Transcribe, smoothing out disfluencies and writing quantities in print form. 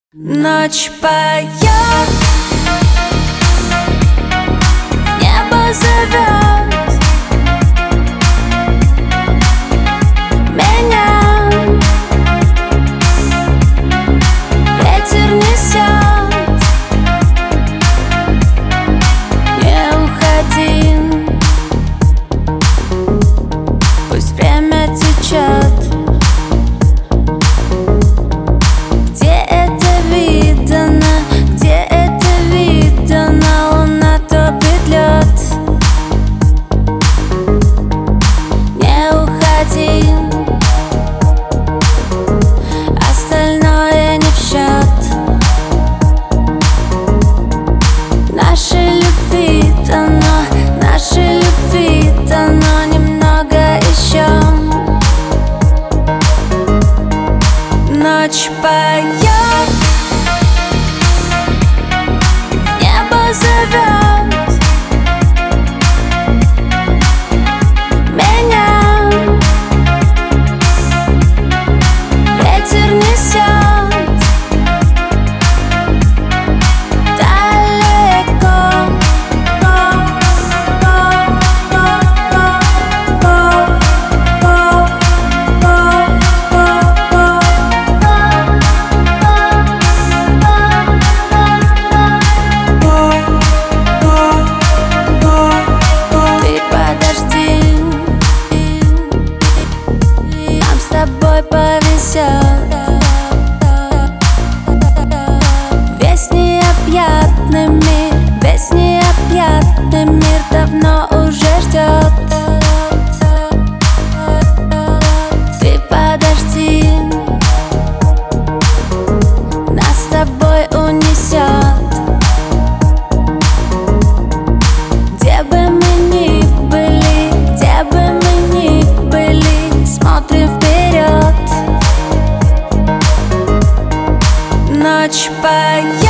Ночь поет, небо зовет меня, ветер несет, не уходи, пусть время течет. Остальное не в счет. Нашей любви дано, нашей любви дано немного еще. Ночь поет, небо зовет меня, ветер несет далеко. Ты подожди, нам с тобой повезет. Весь необъятный мир, весь необъятный мир давно уже ждет. Ты подожди, нас с тобой унесет. Где бы мы ни были, где бы мы ни были, смотрим вперед. Ночь поет.